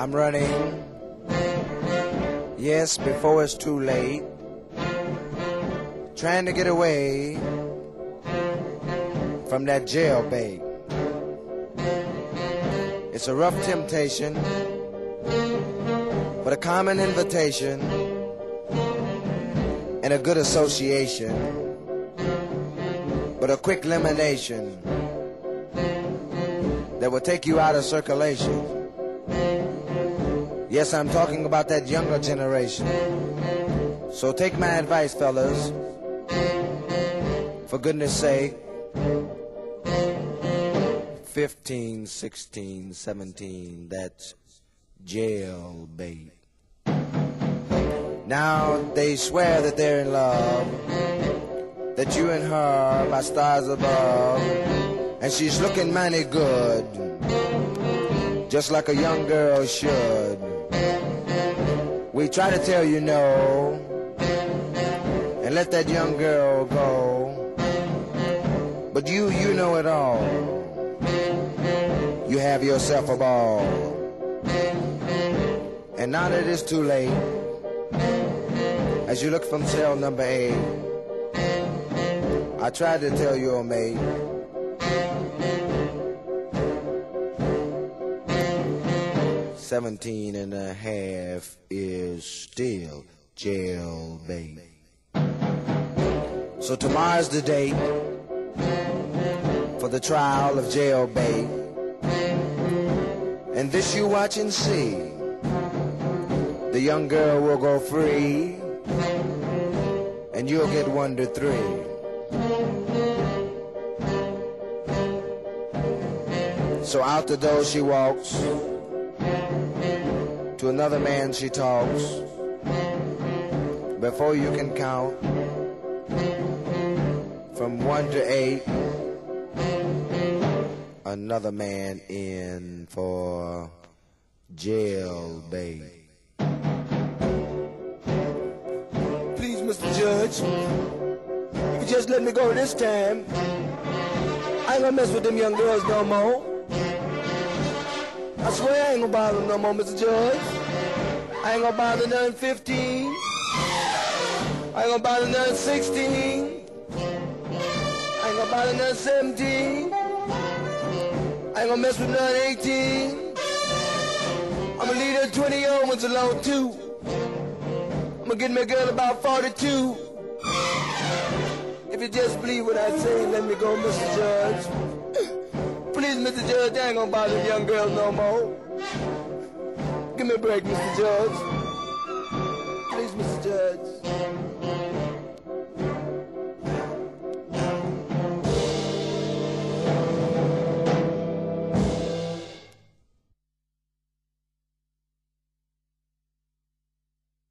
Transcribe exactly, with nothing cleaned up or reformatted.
I'm running, yes, before it's too late, trying to get away from that jailbait. It's a rough temptation, but a common invitation and a good association, but a quick elimination that will take you out of circulation. Yes, I'm talking about that younger generation. So take my advice, fellas. For goodness sake, fifteen, sixteen, seventeen, that's jailbait. Now they swear that they're in love, that you and her by stars above, and she's looking mighty good, just like a young girl should. We try to tell you no, and let that young girl go, but you, you know it all. You have yourself a ball. And now that it's too late, as you look from cell number eight, I tried to tell your mate, seventeen and a half is still jailbait. So tomorrow's the date for the trial of jailbait. And this you watch and see. The young girl will go free, and you'll get one to three. So out the door she walks, to another man she talks. Before you can count from one to eight, another man in for jailbait. Please, Mister Judge, if you just let me go this time, I ain't gonna mess with them young girls no more. I swear I ain't gonna bother them no more, Mister Judge. I ain't gonna bother none fifteen. I ain't gonna bother none sixteen. I ain't gonna bother none seventeen. I ain't gonna mess with none eighteen. I'm gonna leave them twenty-year-old ones alone too. I'm gonna get me a girl about forty-two. If you just believe what I say, let me go, Mister Judge. Please, Mister Judge, I ain't gonna bother them young girls no more. Give me a break, Mister Judge. Please, Mister Judge.